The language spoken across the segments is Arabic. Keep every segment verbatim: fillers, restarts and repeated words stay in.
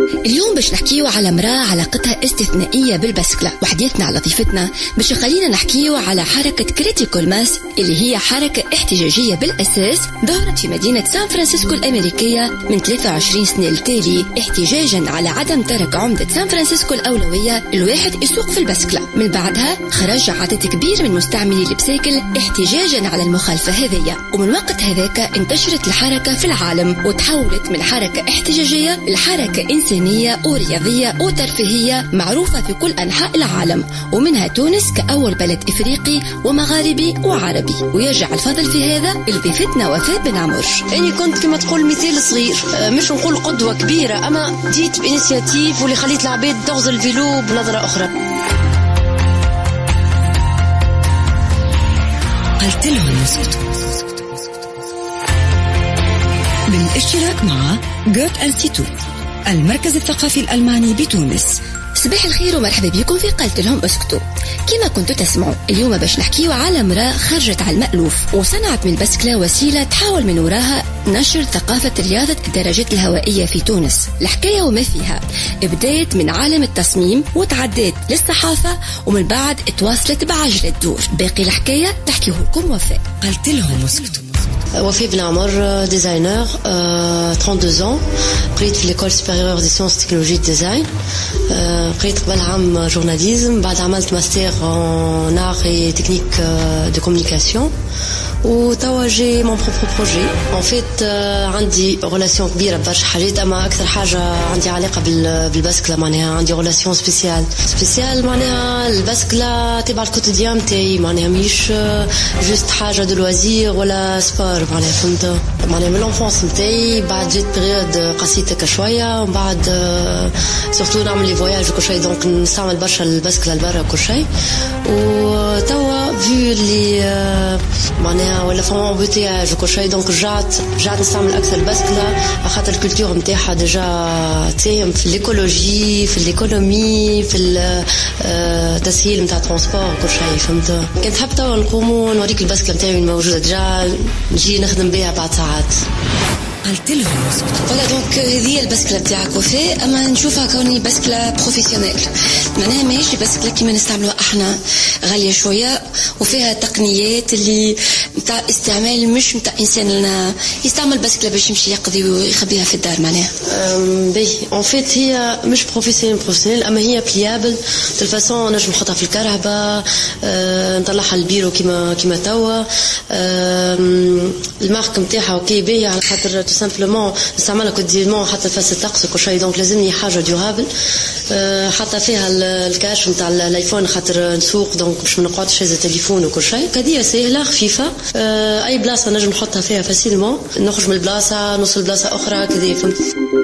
اليوم باش نحكيو على امرأة علاقتها استثنائية بالبسكلة، وحديثنا على ضيفتنا باش خلينا نحكيو على حركة كريتيكال ماس اللي هي حركة احتجاجية بالأساس ظهرت في مدينة سان فرانسيسكو الأمريكية من ثلاثة وعشرين سنة التالي، احتجاجا على عدم ترك عمدة سان فرانسيسكو الأولوية الواحد يسوق في البسكلة. من بعدها خرج عدد كبير من مستعملي البساكل احتجاجا على المخالفة هذية، ومن وقت هذاك انتشرت الحركة في العالم وتحولت من حركة احتجاجية لحركة إنسانية ورياضية وترفيهية معروفة في كل أنحاء العالم، ومنها تونس كأول بلد إفريقي ومغاربي وعربي. ويرجع الفضل في هذا لضيفتنا وفاء بن عمر. أني كنت كما تقول مثال صغير، مش نقول قدوة كبيرة، أما جيت بإنيسياتيف واللي خليت العباد تغزل الفيلو بنظرة أخرى. قلت لهم اسكتوا بالاشتراك مع جوت انستيتوت المركز الثقافي الألماني بتونس. صباح الخير ومرحبا بكم في قلت لهم اسكتوا. كما كنتوا تسمعوا اليوم باش نحكيو على امرأة خرجت على المألوف وصنعت من البسكلة وسيلة تحاول من وراها نشر ثقافة رياضة الدراجات الهوائية في تونس. الحكاية وما فيها بداية من عالم التصميم وتعدت للصحافة، ومن بعد اتواصلت بعجلة دور. باقي الحكاية تحكيه لكم وفاء. قلت لهم اسكتوا. وفاء بن عمر، ديزاينر، ثلاثة وثلاثين ans، قريت في ليكول سوبيريور دي سيونس تكنولوجي ديزاين، قريت قبل عام جورناليزم، بعد عملت ماستر en art et technique de communication، وتوا جي مون بروبر بروجي. ان فيت عندي ريلاسيون كبيره برشا حاجات، اما اكثر حاجه عندي علاقه بالبسكله، معناها عندي ريلاسيون سبيسيال سبيسيال معناها البسكله تبع الكوتيديان نتاعي، معناها مش جوست حاجه دو لوازير ولا سبور، معناها فهمت، معناها من لونفونس نتاعي. بعد جيت بريود قصيتك شويه، ومن بعد سورتو نعمل لي فواياج وكل شيء، دونك نستعمل برشا البسكله لبرا وكل شيء. وتوا في اللي معناها ولا فما بوتياج وكل شيء، دونك رجعت رجعت نستعمل اكثر البسكله، خاطر الكولتور نتاعها ديجا تساهم في الايكولوجي، في الايكونومي، في التسهيل نتاع الترونسبور وكل شيء، فهمت. كنت حاب توا نقوموا نوريك البسكله نتاعي الموجوده ديجا، نجي نخدم بها بعد ساعات. قلت لهم اسكتوا. فوالا دونك هذه البسكله تاعك وفاء، اما نشوفها كوني بسكله بروفيسيونيل، معناها ماشي بسكله كيما نستعملوها احنا غاليه شويه وفيها تقنيات اللي نتاع استعمال مش نتاع انسان يستعمل بسكله باش يمشي يقضي ويخبيها في الدار. معناها باهي اون فيت هي مش بروفيسيونيل بروفيسيونيل، اما هي بليابل دو فاسون، نجم نحطها في الكرهبه، أه نطلعها البيرو كيما كيما توا. أه المارك نتاعها اوكي باهيه، على خاطر تو سامبلومون نستعملها كوتيديانمون حتى فاس الطقس وكل شيء، دونك لازمني حاجه ديورابل. أه حتى فيها الكاش نتاع الايفون خاطر نسوق، دونك باش ما نقعدش شايزه تليفون وكل شيء. قضيه سهله خفيفه، أه اي بلاصه نجم نحطها فيها فاسيلمون، نخرج من البلاصه نوصل بلاصه اخرى كذا، فهمت.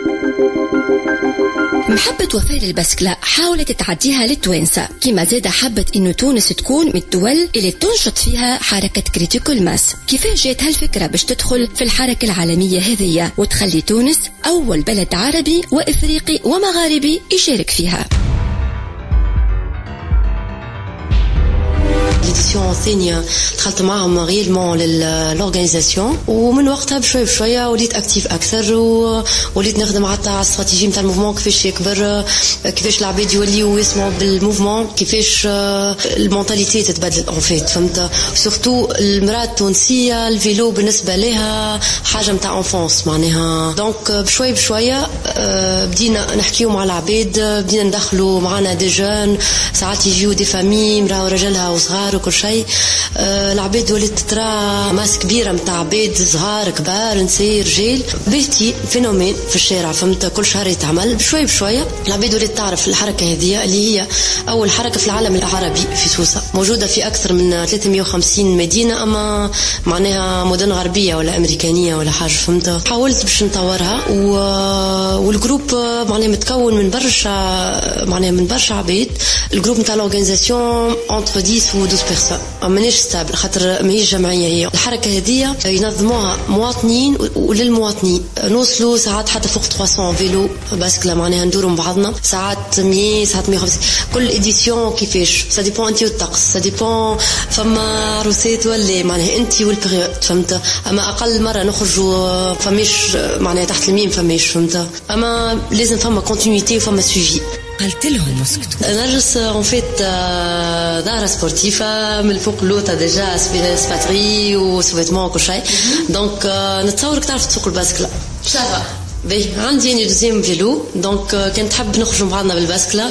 محبة وفاء للبسكلة حاولت تعديها للتوانسة، كما زاد حبت إنه تونس تكون من الدول اللي تنشط فيها حركة كريتيكال ماس. كيفاش جات هالفكرة باش تدخل في الحركة العالمية هذية وتخلي تونس أول بلد عربي وإفريقي ومغاربي يشارك فيها؟ ليديسيون الثانية دخلت معهم ريلمون للأورغانيزاسيون، ومن وقتها بشوي بشوية وليت أكتيف أكثر، ووليت نخدم حتى على الاستراتيجية نتاع الموفمون، كيفاش يكبر، كيفاش العباد يوليو يسمعوا بالموفمون، كيفاش المونتاليتي تتبدل اون فيت، فهمت. سورتو المرأة التونسية الفيلو بالنسبة لها حاجة نتاع انفونس، معناها دونك بشوي بشوية بدينا نحكيو مع العباد، بدينا ندخلوا معنا دي جون، ساعات يجيو دي فامي مرأة ورجلها وصغار وكل شيء. أه العباد ولات ترى ماس كبيره نتاع عباد صغار كبار نساء رجال، بيتي فينومين في الشارع، فهمت. كل شهر يتعمل بشوي بشويه، العباد ولات تعرف الحركه هذه اللي هي اول حركه في العالم العربي في سوسه، موجوده في اكثر من ثلاثمية وخمسين مدينه، اما معناها مدن غربيه ولا امريكانيه ولا حاجه، فهمت. حاولت باش نطورها، و... والجروب معناها متكون من برشا، معناها من برشا عباد. الجروب نتاع الاورغانيزاسيون entre dix ou douze بيرسون، مانيش ستابل خاطر ماهيش جمعيه. هي الحركه هذه ينظموها مواطنين وللمواطنين. نوصلوا ساعات حتى فوق ثلاثمية فيلو باسكلا، معناها ندوروا مع بعضنا ساعات مية ساعات مية وخمسين. كل اديسيون كيفاش سا ديبون انت والطقس، سا ديبون فما عروسات ولا معناها انت والبريود فهمت. اما اقل مره نخرجوا فماش معناها تحت الميم فماش فهمت. اما لازم فما كونتينيتي وفما سويفي. قلت لهم اسكتوا. نرجس اون فيت دارة سبورتيفة من الفوق اللوطة ديجا سباتري وسويتمون وكل شيء. دونك نتصورك تعرف تسوق الباسكلا. شافا باهي عندي اني دوزيام فيلو، دونك كنت تحب نخرجوا بعضنا بالباسكلا.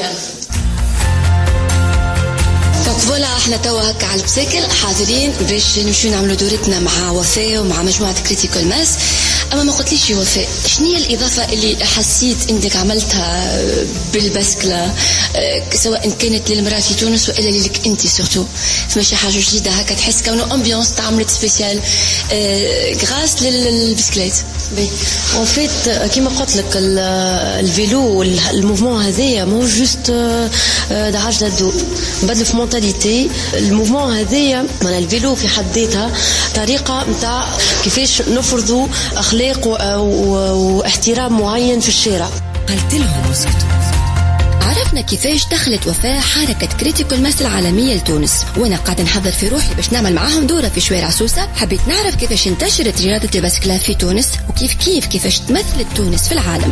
دونك فوالا احنا توا هكا على البساكل حاضرين باش نمشيو نعملوا دورتنا مع وفاء ومع مجموعة كريتيكال ماس. اما ما قلتليش يا وفاء شنو هي الاضافه اللي حسيت انك عملتها بالباسكلا، سواء كانت للمراه في تونس والا لك انت سورتو؟ فما شي حاجه جديده هكا تحس كونه امبيونس تعملت سبيسيال غراس للبسكليت؟ بي اون فيت كيما قلت لك الفيلو الموفمون هذايا مو جوست دعجله الدور، بدل في مونتاليتي. الموفمون هذايا معناها الفيلو في حد ذاتها طريقه نتاع كيفاش نفرضوا اخلاق واحترام معين في الشارع. قلت لهم اسكتوا. عرفنا كيفاش دخلت وفاء حركة كريتيكال ماس العالمية لتونس، وانا قاعدة نحضر في روحي باش نعمل معاهم دورة في شوارع سوسة. حبيت نعرف كيفاش انتشرت رياضة الباسكلا في تونس، وكيف كيف كيفاش تمثلت تونس في العالم.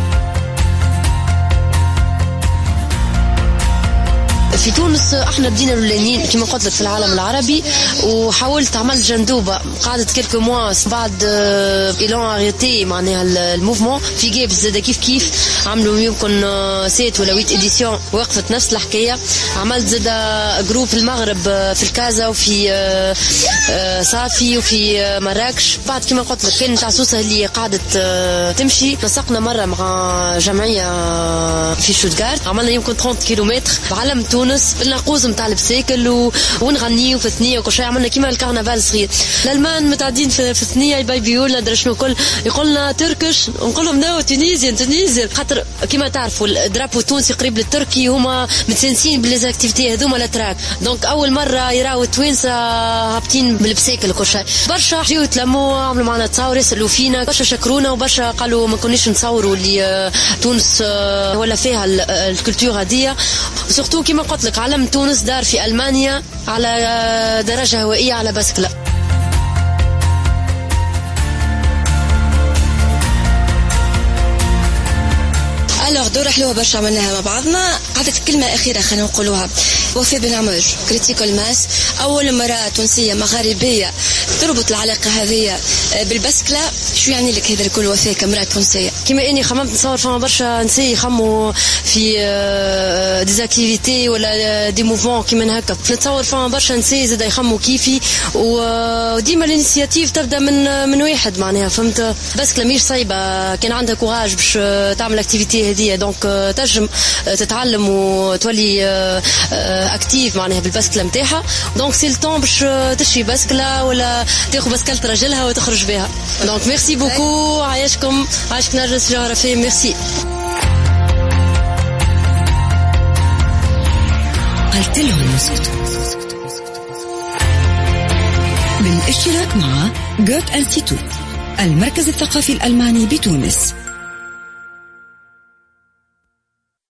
في تونس احنا بدينا الاولانيين كما قلت لك في العالم العربي، وحاولت عملت جندوبه قعدت كيلكو موا بعد ايلون اريتي معناها الموفمون في جيبس زاد كيف كيف عملوا يمكن سيت ولا ويت اديسيون وقفت نفس الحكايه. عملت زاد جروب في المغرب في الكازا وفي صافي وفي مراكش. بعد كما قلت لك كان تاع سوسه اللي قعدت تمشي. نسقنا مره مع جمعيه في شوتغارت عملنا يمكن ثلاثين كيلومتر بعلم تونس بالناقوس نتاع البساكل و... ونغنيو في الثنيه وكل شيء. عملنا كيما الكرنفال صغير. الالمان متعدين في, في الثنيه يبيبيو لنا درا شنو كل يقولنا تركش، نقول لهم نو تونيزيان تونيزيان خاطر كيما تعرفوا الدرابو التونسي قريب للتركي هما متسنسين بالليزاكتيفيتي هذوما الاتراك. دونك اول مره يراو التوانسه هابطين بالبساكل وكل شيء. برشا جيو تلموا عملوا معنا تصاور يسالوا فينا، برشا شكرونا وبرشا قالوا ما كونيش نصوروا اللي تونس ولا فيها الكولتور هذه. وسورتو كيما قلت لك علم تونس دار في ألمانيا على درجة هوائية على باسكلا. الوغ دورة حلوة برشا عملناها مع بعضنا. قعدت كلمة أخيرة خلينا نقولوها. وفاء بن عمر كريتيكال ماس أول مرة تونسية مغاربية تربط العلاقة هذه بالباسكلا. شو يعني لك هذا الكل وفاء كامرأة تونسية؟ كما إني خممت نصور فما برشا نساء يخموا في ديزاكتيفيتي ولا دي موفمون كيما هكا. نتصور فما برشا نساء زاد يخموا كيفي، وديما الانيسياتيف تبدا من من واحد معناها فهمت. باسكلا مش صعيبة كان عندها كوراج باش تعمل اكتيفيتي هذه. دونك تنجم تتعلم وتولي اكتيف معناها بالباسكلا نتاعها. دونك سي الطون باش تشري باسكلا ولا تاخذ باسكلة راجلها وتخرج بها. دونك ميرسي بوكو. عايشكم عايشك نرجس جغرافيا. ميرسي. قلت لهم اسكتوا. بالاشتراك مع جوت انستيتوت المركز الثقافي الألماني بتونس.